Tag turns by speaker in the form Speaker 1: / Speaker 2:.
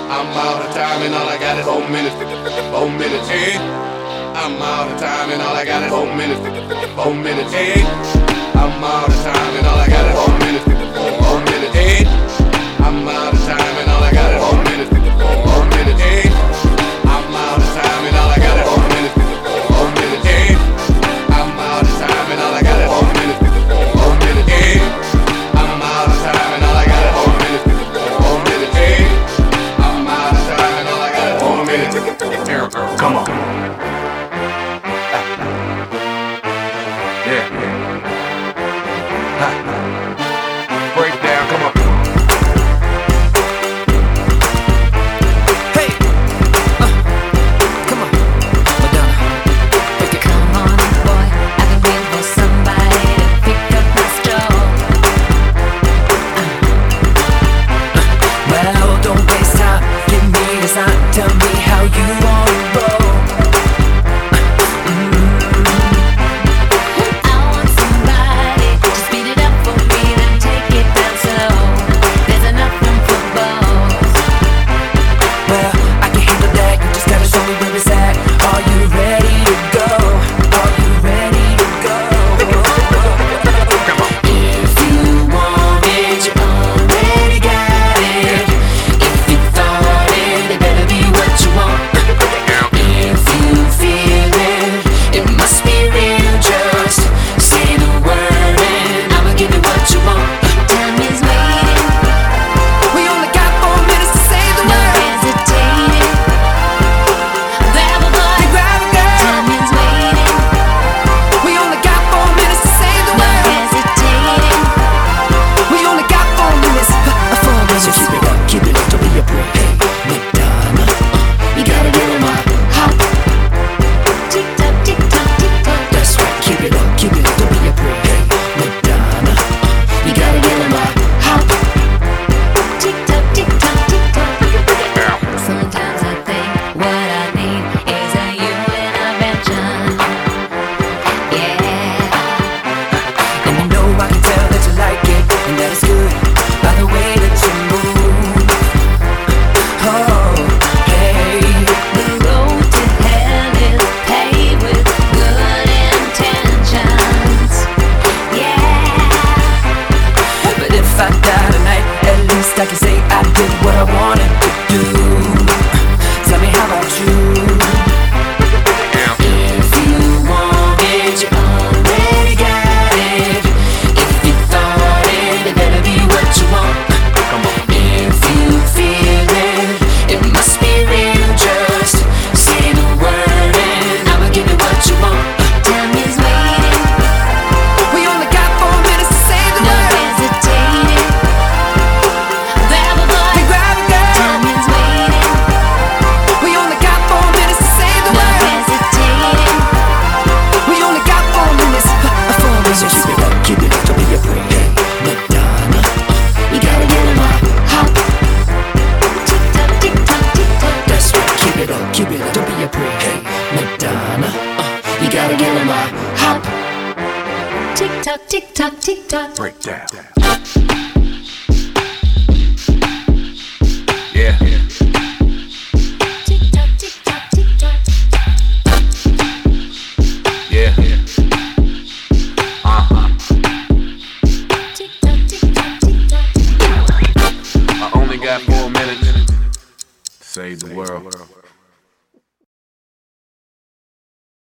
Speaker 1: I'm out of time and all I got is 4 minutes. 4 minutes, eh? I'm out of time and all I got is 4 minutes. 4 minutes, eh? I'm out of time and all I got is 4 minutes. 4 minutes, eh? I'm out of time and all I got is 4 minutes. 4 minutes, eh? I'm out of time and all I got is 4 minutes. 4 minutes, eh? I'm out of time and all I got is 4 minutes. 4 minutes, eh? I'm out of time and all I got is 4 minutes. 4 minutes, eh? I'm out of time and all I got is 4 minutes. Come on. Yeah. Break down, come on.
Speaker 2: Hey, come on, Madonna. Come on, boy. I've been waiting for somebody to pick up my straw. Well, don't waste time. Give me a sign. Tell me how you wanna roll. I can say I did what I wanted to do. Tell me how about you? If you want it, you already got it. If you thought it, it better be what you want. Come on. If you feel it, it must be real. Just say the word and I'ma give you what you want. Time is waiting. We only got 4 minutes to say the word. No hesitating. Keep it up, don't be afraid. Hey, Madonna, you gotta get in my hop. Tick tock, tick tock, tick tock. That's right, keep it up, don't be afraid. Hey, Madonna, you gotta get in my hop. Tick tock, tick tock, tick tock.
Speaker 1: Break down. Yeah.
Speaker 2: Tick tock, tick tock, tick tock.
Speaker 1: Yeah. I only got 4 minutes to save the world.